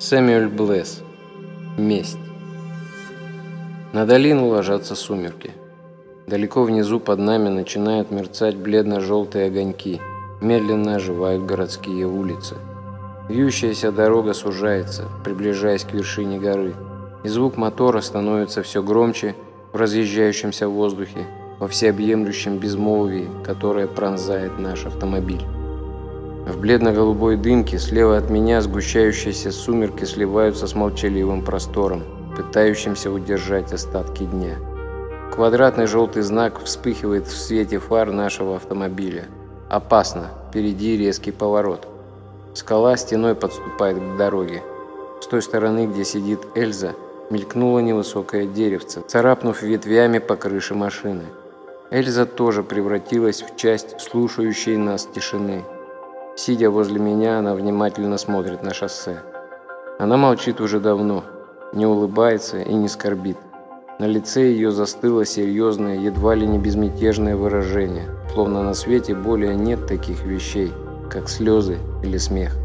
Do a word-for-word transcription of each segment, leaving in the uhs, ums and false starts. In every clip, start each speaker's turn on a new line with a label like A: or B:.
A: Сэмюэль Блэс. Месть. На долину ложатся сумерки. Далеко внизу под нами начинают мерцать бледно-желтые огоньки. Медленно оживают городские улицы. Вьющаяся дорога сужается, приближаясь к вершине горы. И звук мотора становится все громче в разъезжающемся воздухе, во всеобъемлющем безмолвии, которое пронзает наш автомобиль. В бледно-голубой дымке слева от меня сгущающиеся сумерки сливаются с молчаливым простором, пытающимся удержать остатки дня. Квадратный желтый знак вспыхивает в свете фар нашего автомобиля. Опасно, впереди резкий поворот. Скала стеной подступает к дороге. С той стороны, где сидит Эльза, мелькнуло невысокое деревце, царапнув ветвями по крыше машины. Эльза тоже превратилась в часть слушающей нас тишины. Сидя возле меня, она внимательно смотрит на шоссе. Она молчит уже давно, не улыбается и не скорбит. На лице ее застыло серьезное, едва ли не безмятежное выражение, словно на свете более нет таких вещей, как слезы или смех.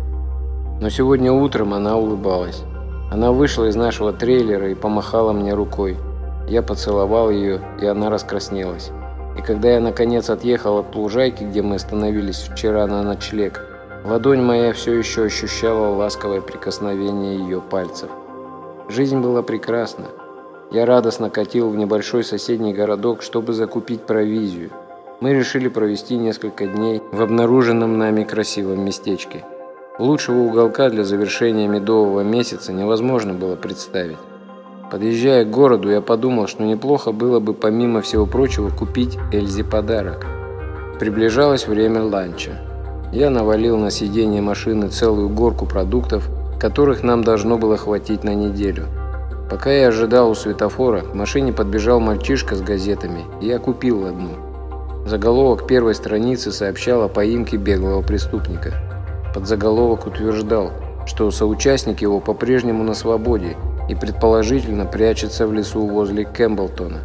A: Но сегодня утром она улыбалась. Она вышла из нашего трейлера и помахала мне рукой. Я поцеловал ее, и она раскраснелась. И когда я наконец отъехал от лужайки, где мы остановились вчера на ночлег, ладонь моя все еще ощущала ласковое прикосновение ее пальцев. Жизнь была прекрасна. Я радостно катил в небольшой соседний городок, чтобы закупить провизию. Мы решили провести несколько дней в обнаруженном нами красивом местечке. Лучшего уголка для завершения медового месяца невозможно было представить. Подъезжая к городу, я подумал, что неплохо было бы помимо всего прочего купить Эльзе подарок. Приближалось время ланча. Я навалил на сиденье машины целую горку продуктов, которых нам должно было хватить на неделю. Пока я ожидал у светофора, к машине подбежал мальчишка с газетами, и я купил одну. Заголовок первой страницы сообщал о поимке беглого преступника. Подзаголовок утверждал, что соучастник его по-прежнему на свободе и предположительно прячется в лесу возле Кэмблтона.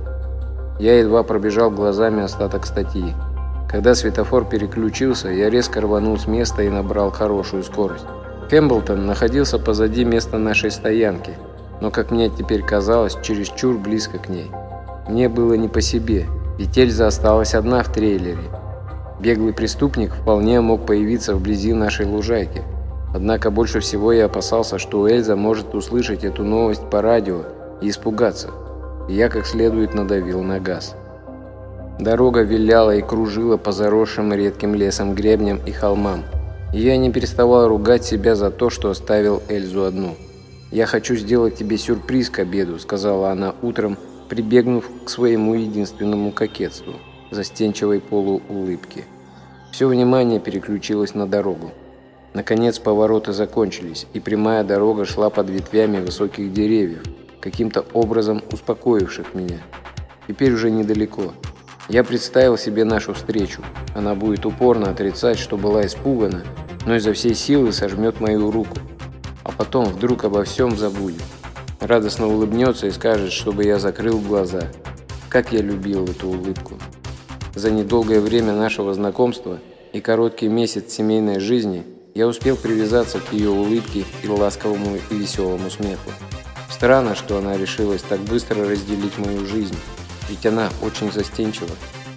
A: Я едва пробежал глазами остаток статьи. Когда светофор переключился, я резко рванул с места и набрал хорошую скорость. Кэмблтон находился позади места нашей стоянки, но, как мне теперь казалось, чересчур близко к ней. Мне было не по себе, ведь Эльза осталась одна в трейлере. Беглый преступник вполне мог появиться вблизи нашей лужайки. Однако больше всего я опасался, что Эльза может услышать эту новость по радио и испугаться. И я как следует надавил на газ. Дорога виляла и кружила по заросшим редким лесом гребням и холмам. И я не переставал ругать себя за то, что оставил Эльзу одну. «Я хочу сделать тебе сюрприз к обеду», — сказала она утром, прибегнув к своему единственному кокетству — застенчивой полуулыбке. Все внимание переключилось на дорогу. Наконец повороты закончились, и прямая дорога шла под ветвями высоких деревьев, каким-то образом успокоивших меня. Теперь уже недалеко. Я представил себе нашу встречу. Она будет упорно отрицать, что была испугана, но изо всей силы сожмет мою руку. А потом вдруг обо всем забудет. Радостно улыбнется и скажет, чтобы я закрыл глаза. Как я любил эту улыбку. За недолгое время нашего знакомства и короткий месяц семейной жизни я успел привязаться к ее улыбке и ласковому и веселому смеху. Странно, что она решилась так быстро разделить мою жизнь, ведь она очень застенчива.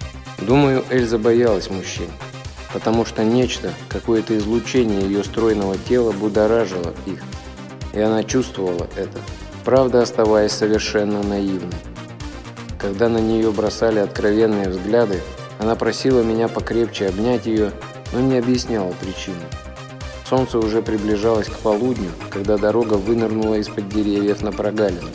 A: Думаю, Эльза боялась мужчин, потому что нечто, какое-то излучение ее стройного тела будоражило их, и она чувствовала это, правда оставаясь совершенно наивной. Когда на нее бросали откровенные взгляды, она просила меня покрепче обнять ее, но не объясняла причину. Солнце уже приближалось к полудню, когда дорога вынырнула из-под деревьев на прогалину.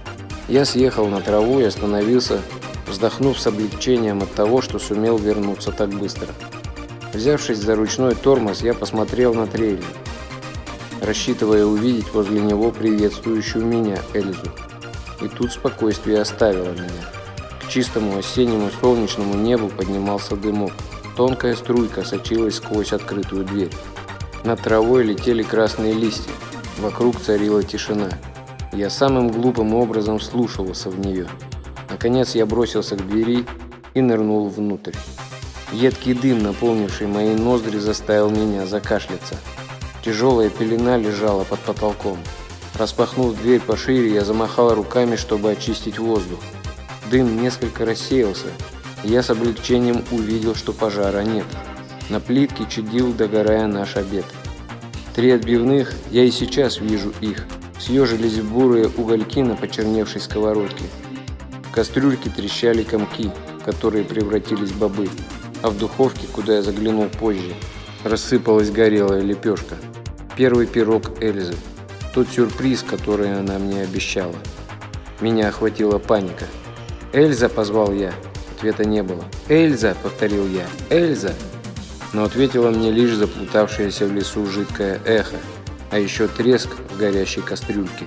A: Я съехал на траву и остановился, вздохнув с облегчением от того, что сумел вернуться так быстро. Взявшись за ручной тормоз, я посмотрел на трейлер, рассчитывая увидеть возле него приветствующую меня Эльзу. И тут спокойствие оставило меня. К чистому осеннему солнечному небу поднимался дымок. Тонкая струйка сочилась сквозь открытую дверь. Над травой летели красные листья. Вокруг царила тишина. Я самым глупым образом вслушивался в нее. Наконец я бросился к двери и нырнул внутрь. Едкий дым, наполнивший мои ноздри, заставил меня закашляться. Тяжелая пелена лежала под потолком. Распахнув дверь пошире, я замахал руками, чтобы очистить воздух. Дым несколько рассеялся, и я с облегчением увидел, что пожара нет. На плитке чадил, догорая наш обед. Три отбивных, я и сейчас вижу их, съежились бурые угольки на почерневшей сковородке. В кастрюльке трещали комки, в которые превратились в бобы, а в духовке, куда я заглянул позже, рассыпалась горелая лепешка. Первый пирог Эльзы. Тот сюрприз, который она мне обещала. Меня охватила паника. «Эльза!» – позвал я. Ответа не было. «Эльза!» – повторил я. «Эльза!» Но ответила мне лишь заплутавшееся в лесу жидкое эхо, а еще треск в горящей кастрюльке.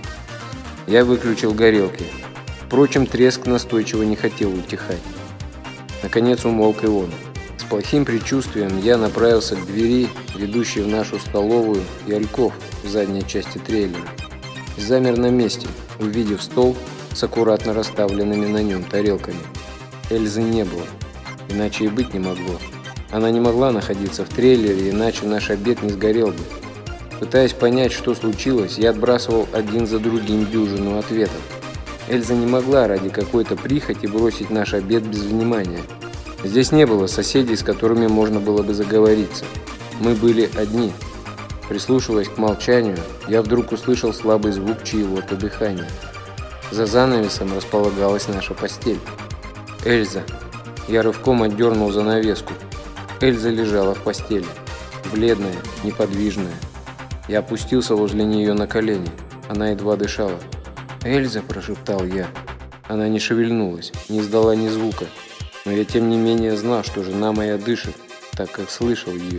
A: Я выключил горелки. Впрочем, треск настойчиво не хотел утихать. Наконец умолк и он. С плохим предчувствием я направился к двери, ведущей в нашу столовую, и альков в задней части трейлера. И замер на месте, увидев стол с аккуратно расставленными на нем тарелками. Эльзы не было, иначе и быть не могло. Она не могла находиться в трейлере, иначе наш обед не сгорел бы. Пытаясь понять, что случилось, я отбрасывал один за другим дюжину ответов. Эльза не могла ради какой-то прихоти бросить наш обед без внимания. Здесь не было соседей, с которыми можно было бы заговориться. Мы были одни. Прислушиваясь к молчанию, я вдруг услышал слабый звук чьего-то дыхания. За занавесом располагалась наша постель. Эльза. Я рывком отдернул занавеску. Эльза лежала в постели. Бледная, неподвижная. Я опустился возле нее на колени. Она едва дышала. «Эльза!» – прошептал я. Она не шевельнулась, не издала ни звука. Но я тем не менее знал, что жена моя дышит, так как слышал ее.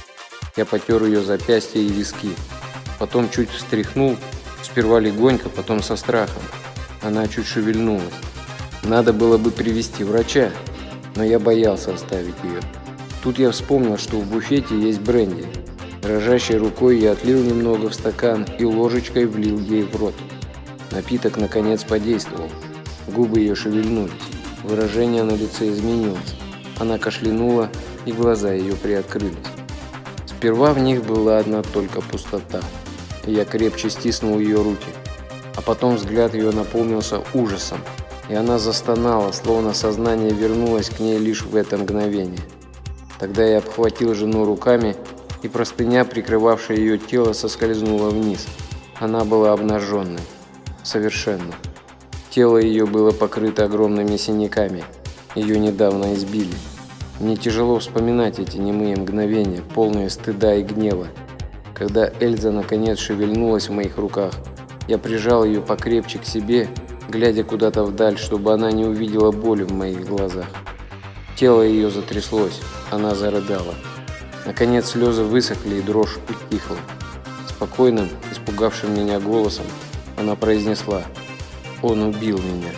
A: Я потер ее запястья и виски. Потом чуть встряхнул, сперва легонько, потом со страхом. Она чуть шевельнулась. Надо было бы привести врача, но я боялся оставить ее. Тут я вспомнил, что в буфете есть бренди. Дрожащей рукой я отлил немного в стакан и ложечкой влил ей в рот. Напиток наконец подействовал. Губы ее шевельнулись. Выражение на лице изменилось. Она кашлянула, и глаза ее приоткрылись. Сперва в них была одна только пустота. И я крепче стиснул ее руки. А потом взгляд ее наполнился ужасом. И она застонала, словно сознание вернулось к ней лишь в это мгновение. Тогда я обхватил жену руками, и простыня, прикрывавшая ее тело, соскользнула вниз. Она была обнаженной. Совершенно. Тело ее было покрыто огромными синяками. Ее недавно избили. Мне тяжело вспоминать эти немые мгновения, полные стыда и гнева. Когда Эльза наконец шевельнулась в моих руках, я прижал ее покрепче к себе, глядя куда-то вдаль, чтобы она не увидела боли в моих глазах. Тело ее затряслось, она зарыдала. Наконец слезы высохли и дрожь утихла. Спокойным, испугавшим меня голосом она произнесла: «Он убил меня.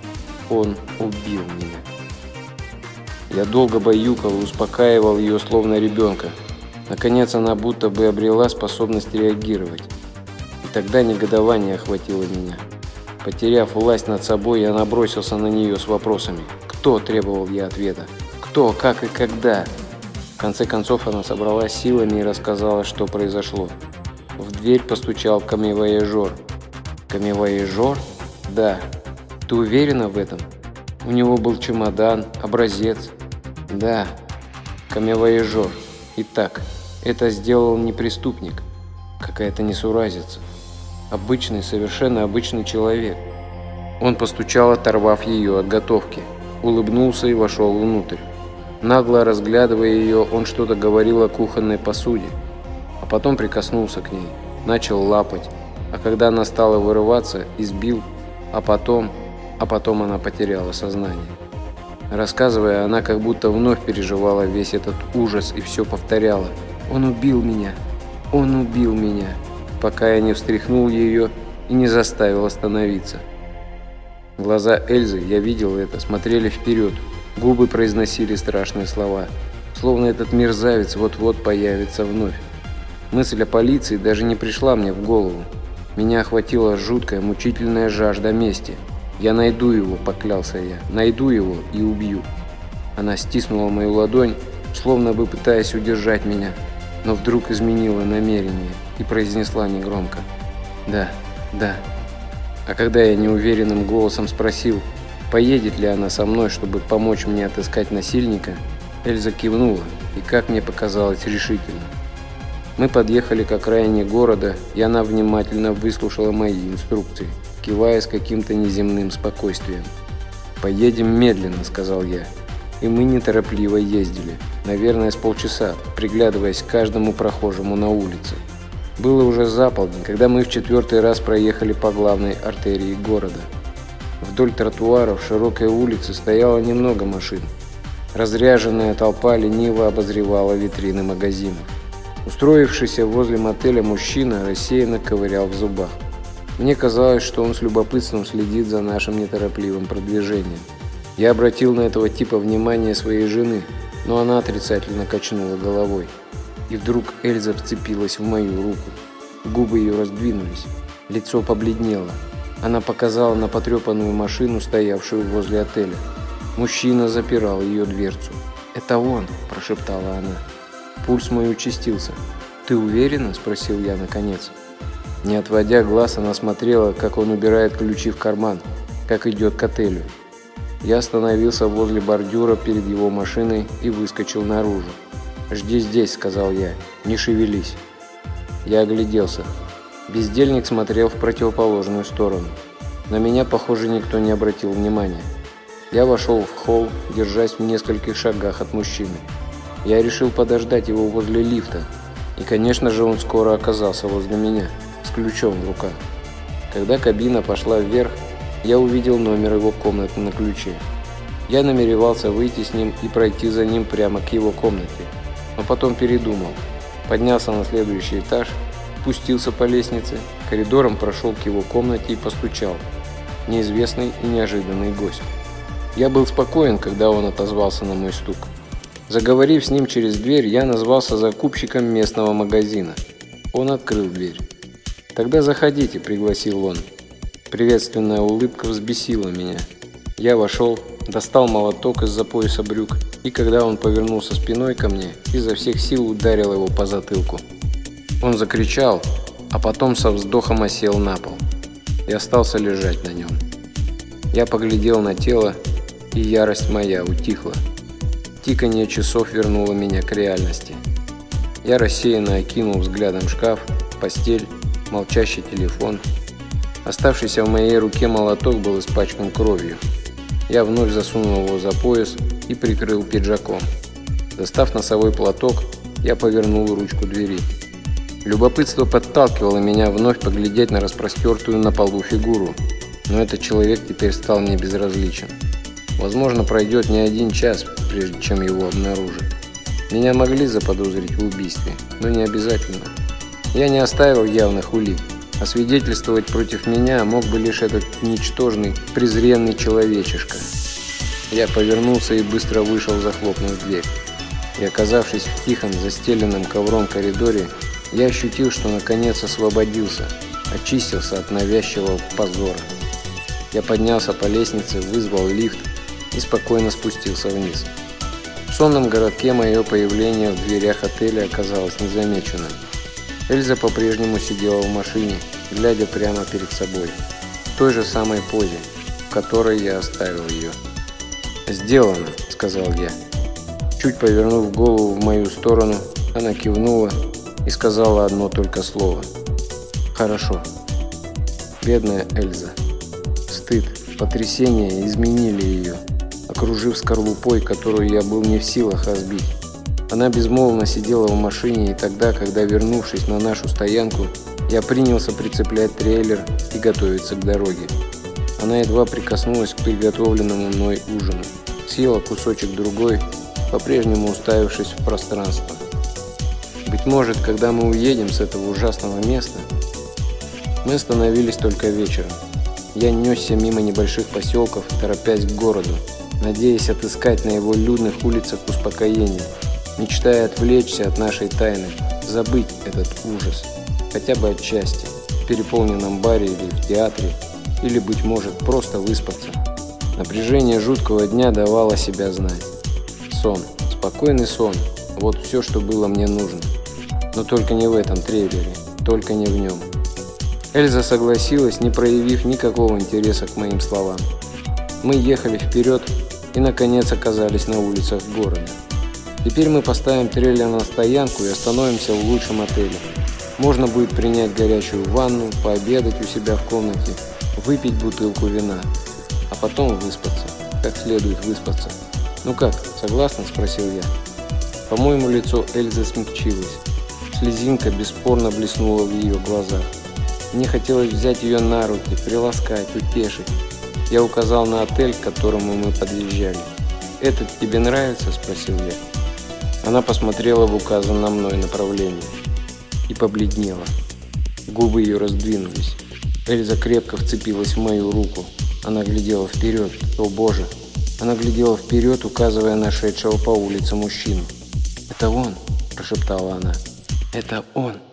A: Он убил меня». Я долго баюкал и успокаивал ее, словно ребенка. Наконец она будто бы обрела способность реагировать. И тогда негодование охватило меня. Потеряв власть над собой, я набросился на нее с вопросами. «Кто?» – требовал я ответа. «Кто? Как и когда?» В конце концов она собралась силами и рассказала, что произошло. В дверь постучал камевояжер. «Камевояжер? Да. Ты уверена в этом? У него был чемодан, образец». «Да. Камевояжер. Итак, это сделал не преступник. Какая-то несуразица. Обычный, совершенно обычный человек». Он постучал, оторвав ее от готовки, улыбнулся и вошел внутрь. Нагло разглядывая ее, он что-то говорил о кухонной посуде, а потом прикоснулся к ней, начал лапать, а когда она стала вырываться, избил, а потом, а потом она потеряла сознание. Рассказывая, она как будто вновь переживала весь этот ужас и все повторяла: «Он убил меня! Он убил меня!», пока я не встряхнул ее и не заставил остановиться. Глаза Эльзы, я видел это, смотрели вперед, губы произносили страшные слова, словно этот мерзавец вот-вот появится вновь. Мысль о полиции даже не пришла мне в голову. Меня охватила жуткая, мучительная жажда мести. «Я найду его», – поклялся я, – «найду его и убью». Она стиснула мою ладонь, словно бы пытаясь удержать меня, но вдруг изменила намерение и произнесла негромко: «Да, Да. А когда я неуверенным голосом спросил, поедет ли она со мной, чтобы помочь мне отыскать насильника, Эльза кивнула и, как мне показалось, решительно. Мы подъехали к окраине города, и она внимательно выслушала мои инструкции, кивая с каким-то неземным спокойствием. «Поедем медленно», — сказал я. И мы неторопливо ездили, наверное, с полчаса, приглядываясь к каждому прохожему на улице. Было уже за полдень, когда мы в четвертый раз проехали по главной артерии города. Вдоль тротуаров широкой улицы стояло немного машин. Разряженная толпа лениво обозревала витрины магазинов. Устроившийся возле мотеля мужчина рассеянно ковырял в зубах. Мне казалось, что он с любопытством следит за нашим неторопливым продвижением. Я обратил на этого типа внимание своей жены, но она отрицательно качнула головой. И вдруг Эльза вцепилась в мою руку. Губы ее раздвинулись, лицо побледнело. Она показала на потрепанную машину, стоявшую возле отеля. Мужчина запирал ее дверцу. «Это он!» – прошептала она. Пульс мой участился. «Ты уверена?» – спросил я наконец. Не отводя глаз, она смотрела, как он убирает ключи в карман, как идет к отелю. Я остановился возле бордюра перед его машиной и выскочил наружу. «Жди здесь», — сказал я, — «не шевелись». Я огляделся. Бездельник смотрел в противоположную сторону. На меня, похоже, никто не обратил внимания. Я вошел в холл, держась в нескольких шагах от мужчины. Я решил подождать его возле лифта. И, конечно же, он скоро оказался возле меня, с ключом в руках. Когда кабина пошла вверх, я увидел номер его комнаты на ключе. Я намеревался выйти с ним и пройти за ним прямо к его комнате, но потом передумал. Поднялся на следующий этаж, спустился по лестнице, коридором прошел к его комнате и постучал. Неизвестный и неожиданный гость. Я был спокоен, когда он отозвался на мой стук. Заговорив с ним через дверь, я назвался закупщиком местного магазина. Он открыл дверь. «Тогда заходите», — пригласил он. Приветственная улыбка взбесила меня. Я вошел, достал молоток из-за пояса брюк, и когда он повернулся спиной ко мне, изо всех сил ударил его по затылку. Он закричал, а потом со вздохом осел на пол и остался лежать на нем. Я поглядел на тело, и ярость моя утихла. Тиканье часов вернуло меня к реальности. Я рассеянно окинул взглядом шкаф, постель, молчащий телефон. Оставшийся в моей руке молоток был испачкан кровью. Я вновь засунул его за пояс и прикрыл пиджаком. Достав носовой платок, я повернул ручку двери. Любопытство подталкивало меня вновь поглядеть на распростертую на полу фигуру, но этот человек теперь стал мне безразличен. Возможно, пройдет не один час, прежде чем его обнаружат. Меня могли заподозрить в убийстве, но не обязательно. Я не оставил явных улик, а свидетельствовать против меня мог бы лишь этот ничтожный, презренный человечишка. Я повернулся и быстро вышел, захлопнув дверь. И, оказавшись в тихом, застеленном ковром коридоре, я ощутил, что наконец освободился, очистился от навязчивого позора. Я поднялся по лестнице, вызвал лифт и спокойно спустился вниз. В сонном городке мое появление в дверях отеля оказалось незамеченным. Эльза по-прежнему сидела в машине, глядя прямо перед собой, в той же самой позе, в которой я оставил ее. «Сделано», — сказал я. Чуть повернув голову в мою сторону, она кивнула и сказала одно только слово. «Хорошо». Бедная Эльза. Стыд, потрясение изменили ее, окружив скорлупой, которую я был не в силах разбить. Она безмолвно сидела в машине, и тогда, когда, вернувшись на нашу стоянку, я принялся прицеплять трейлер и готовиться к дороге. Она едва прикоснулась к приготовленному мной ужину, съела кусочек другой, по-прежнему уставившись в пространство. Быть может, когда мы уедем с этого ужасного места... Мы остановились только вечером. Я несся мимо небольших поселков, торопясь к городу, надеясь отыскать на его людных улицах успокоение, мечтая отвлечься от нашей тайны, забыть этот ужас, хотя бы отчасти, в переполненном баре или в театре, или, быть может, просто выспаться. Напряжение жуткого дня давало себя знать. Сон, спокойный сон, вот все, что было мне нужно. Но только не в этом трейлере, только не в нем. Эльза согласилась, не проявив никакого интереса к моим словам. Мы ехали вперед и, наконец, оказались на улицах города. Теперь мы поставим трейлер на стоянку и остановимся в лучшем отеле. Можно будет принять горячую ванну, пообедать у себя в комнате, выпить бутылку вина, а потом выспаться, как следует выспаться. «Ну как, согласна?» – спросил я. По-моему, лицо Эльзы смягчилось. Слезинка бесспорно блеснула в ее глазах. Мне хотелось взять ее на руки, приласкать, утешить. Я указал на отель, к которому мы подъезжали. «Этот тебе нравится?» – спросил я. Она посмотрела в указанном мной направлении и побледнела. Губы ее раздвинулись. Эльза крепко вцепилась в мою руку. Она глядела вперед. О боже! Она глядела вперед, указывая на шедшего по улице мужчину. «Это он!» – прошептала она. «Это он!»